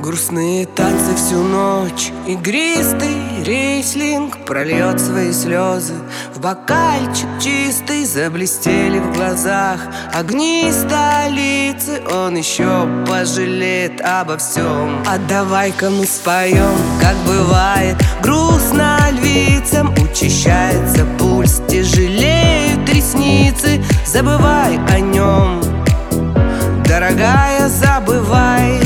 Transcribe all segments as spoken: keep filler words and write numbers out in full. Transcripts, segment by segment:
Грустные танцы всю ночь, игристый рислинг прольет свои слезы в бокальчик чистый. Заблестели в глазах огни столицы, он еще пожалеет обо всем. А давай-ка мы споем, как бывает грустно львицам. Учащается пульс, тяжелеют ресницы. Забывай о нем, дорогая, забывай.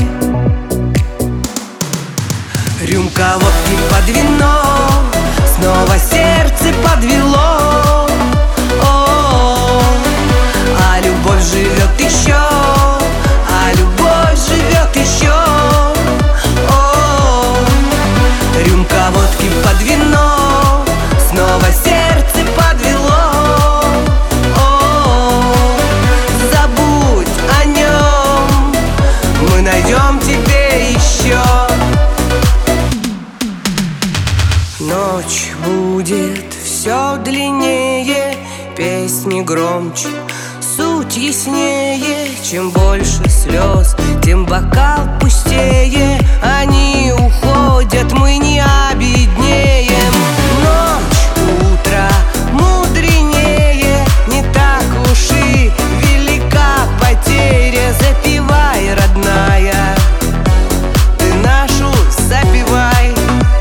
Рюмка водки под вино, снова сердце подвело. О-о-о. А любовь живет еще, а любовь живет еще. О-о-о. Рюмка водки под вино, снова сердце подвело. О-о-о. Забудь о нем, мы найдем тебе еще. Ночь будет все длиннее, песни громче, суть яснее. Чем больше слез, тем бокал пустее. Они уходят, мы не обеднеем. Ночь, утро мудренее, не так уж и велика потеря. Запивай, родная, ты нашу запивай.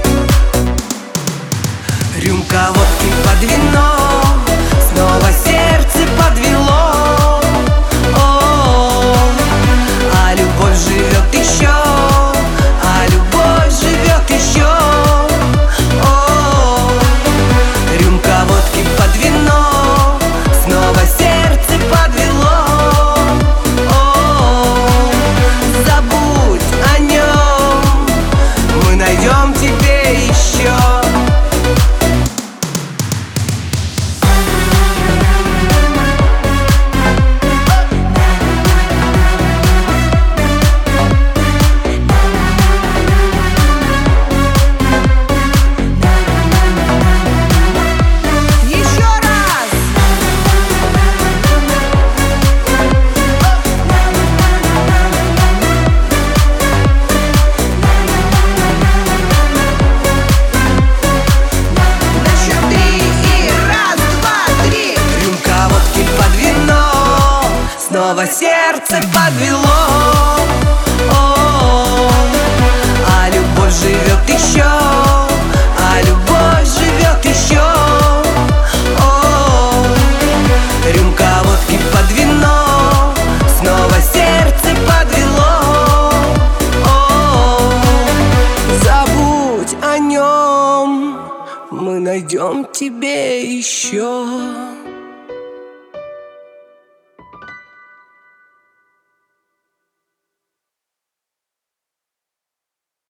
Рюмка водки под вино, снова сердце подвело. О-о-о. А любовь живет еще, а любовь живет еще. О-о-о. Рюмка водки под вино, снова сердце подвело. О-о-о. Забудь о нем, мы найдем тебе еще. Снова сердце подвело. О-о-о. А любовь живет еще, а любовь живет еще. О-о-о. Рюмка водки под вино, снова сердце подвело. О-о-о. Забудь о нем, мы найдем тебе еще.